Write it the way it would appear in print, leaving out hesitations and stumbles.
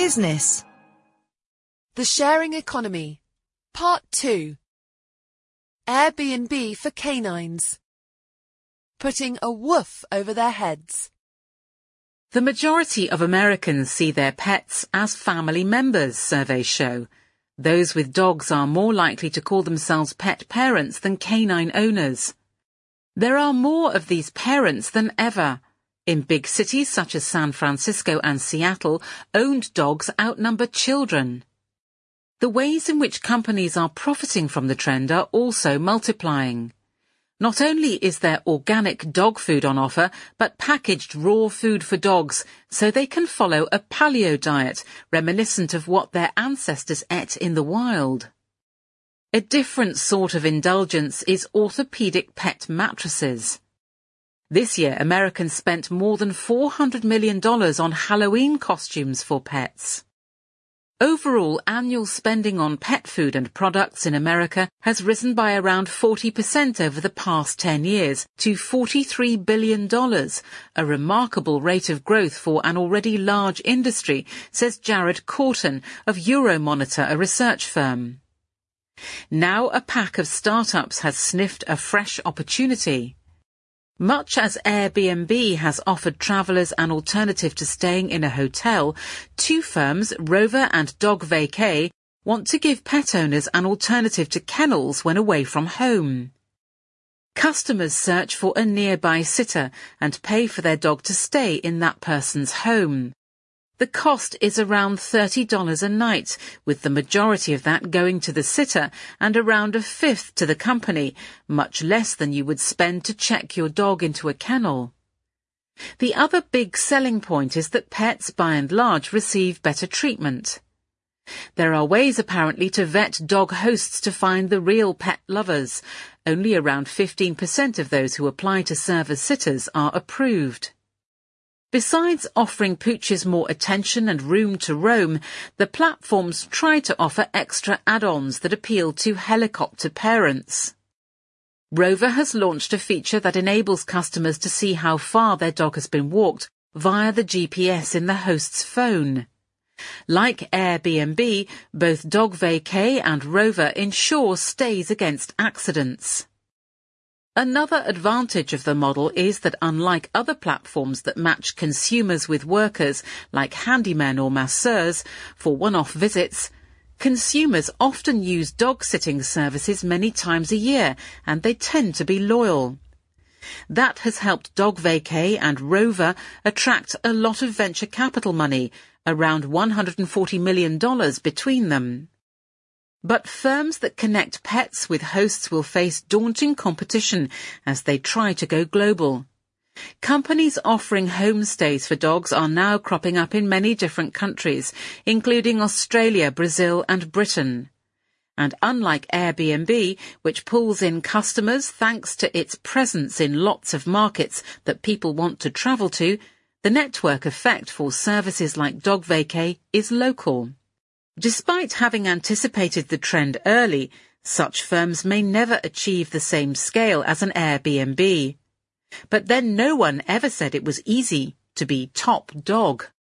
Business. The Sharing Economy. Part 2. Airbnb for canines. Putting a woof over their heads. The majority of Americans see their pets as family members, surveys show. Those with dogs are more likely to call themselves pet parents than canine owners. There are more of these parents than ever. In big cities such as San Francisco and Seattle, owned dogs outnumber children. The ways in which companies are profiting from the trend are also multiplying. Not only is there organic dog food on offer, but packaged raw food for dogs so they can follow a paleo diet reminiscent of what their ancestors ate in the wild. A different sort of indulgence is orthopedic pet mattresses. This year, Americans spent more than $400 million on Halloween costumes for pets. Overall, annual spending on pet food and products in America has risen by around 40% over the past 10 years to $43 billion, a remarkable rate of growth for an already large industry, says Jared Corton of Euromonitor, a research firm. Now a pack of startups has sniffed a fresh opportunity. Much as Airbnb has offered travellers an alternative to staying in a hotel, two firms, Rover and Dog Vacay, want to give pet owners an alternative to kennels when away from home. Customers search for a nearby sitter and pay for their dog to stay in that person's home. The cost is around $30 a night, with the majority of that going to the sitter and around a fifth to the company, much less than you would spend to check your dog into a kennel. The other big selling point is that pets, by and large, receive better treatment. There are ways apparently to vet dog hosts to find the real pet lovers. Only around 15% of those who apply to serve as sitters are approved. Besides offering pooches more attention and room to roam, the platforms try to offer extra add-ons that appeal to helicopter parents. Rover has launched a feature that enables customers to see how far their dog has been walked via the GPS in the host's phone. Like Airbnb, both Dog Vacay and Rover ensure stays against accidents. Another advantage of the model is that unlike other platforms that match consumers with workers, like handymen or masseurs, for one-off visits, consumers often use dog-sitting services many times a year, and they tend to be loyal. That has helped Dog Vacay and Rover attract a lot of venture capital money, around $140 million between them. But firms that connect pets with hosts will face daunting competition as they try to go global. Companies offering homestays for dogs are now cropping up in many different countries, including Australia, Brazil and Britain. And unlike Airbnb, which pulls in customers thanks to its presence in lots of markets that people want to travel to, the network effect for services like Dog Vacay is local. Despite having anticipated the trend early, such firms may never achieve the same scale as an Airbnb. But then no one ever said it was easy to be top dog.